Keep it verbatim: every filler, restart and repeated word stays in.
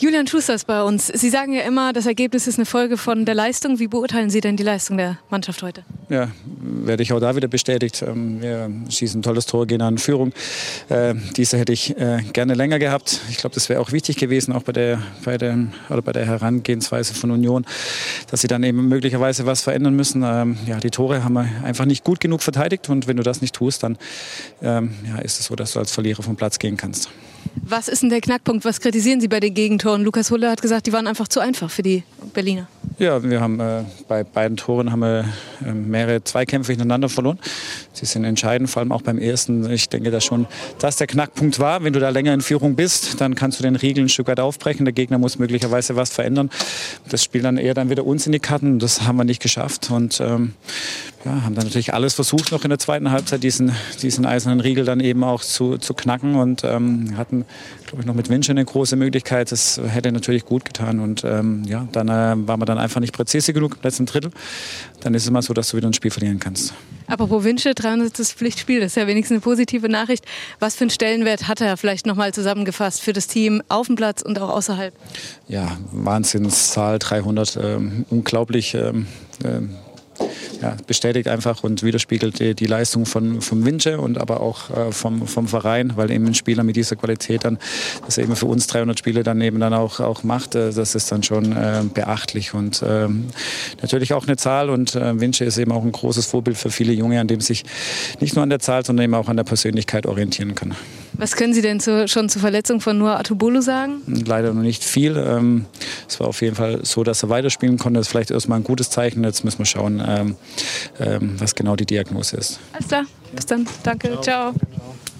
Julian Schuster ist bei uns. Sie sagen ja immer, das Ergebnis ist eine Folge von der Leistung. Wie beurteilen Sie denn die Leistung der Mannschaft heute? Ja, werde ich auch da wieder bestätigt. Wir schießen ein tolles Tor, gehen an Führung. Äh, diese hätte ich äh, gerne länger gehabt. Ich glaube, das wäre auch wichtig gewesen, auch bei der, bei, der, oder bei der Herangehensweise von Union, dass sie dann eben möglicherweise was verändern müssen. Ähm, ja, die Tore haben wir einfach nicht gut genug verteidigt und wenn du das nicht tust, dann ähm, ja, ist es so, dass du als Verlierer vom Platz gehen kannst. Was ist denn der Knackpunkt? Was kritisieren Sie bei den Gegentoren? Lukas Hulle hat gesagt, die waren einfach zu einfach für die Berliner. Ja, wir haben äh, bei beiden Toren haben wir äh, mehrere Zweikämpfe hintereinander verloren. Sie sind entscheidend, vor allem auch beim ersten. Ich denke, dass schon das der Knackpunkt war. Wenn du da länger in Führung bist, dann kannst du den Riegel ein Stück weit aufbrechen. Der Gegner muss möglicherweise was verändern. Das spielt dann eher dann wieder uns in die Karten. Das haben wir nicht geschafft und ähm, ja, haben dann natürlich alles versucht, noch in der zweiten Halbzeit diesen, diesen eisernen Riegel dann eben auch zu, zu knacken und ähm, hatten, glaube ich, noch mit Winche eine große Möglichkeit. Das hätte natürlich gut getan und ähm, ja, dann äh, waren wir dann einfach nicht präzise genug im letzten Drittel. Dann ist es mal so, dass du wieder ein Spiel verlieren kannst. Apropos Winche, dreihundertstes Pflichtspiel, das ist ja wenigstens eine positive Nachricht. Was für einen Stellenwert hat er vielleicht noch mal zusammengefasst für das Team auf dem Platz und auch außerhalb? Ja, Wahnsinnszahl, dreihundert, ähm, unglaublich. Ähm, ähm, Ja, bestätigt einfach und widerspiegelt die, die Leistung von, von Winche und aber auch äh, vom, vom Verein, weil eben ein Spieler mit dieser Qualität dann, das eben für uns dreihundert Spiele dann eben dann auch, auch macht, äh, das ist dann schon äh, beachtlich und äh, natürlich auch eine Zahl und äh, Winche ist eben auch ein großes Vorbild für viele Junge, an dem sich nicht nur an der Zahl, sondern eben auch an der Persönlichkeit orientieren kann. Was können Sie denn zu, schon zur Verletzung von Noah Atubolo sagen? Leider noch nicht viel. Ähm, es war auf jeden Fall so, dass er weiterspielen konnte. Das ist vielleicht erstmal ein gutes Zeichen. Jetzt müssen wir schauen, ähm, ähm, was genau die Diagnose ist. Alles klar, bis dann. Danke, ciao. ciao.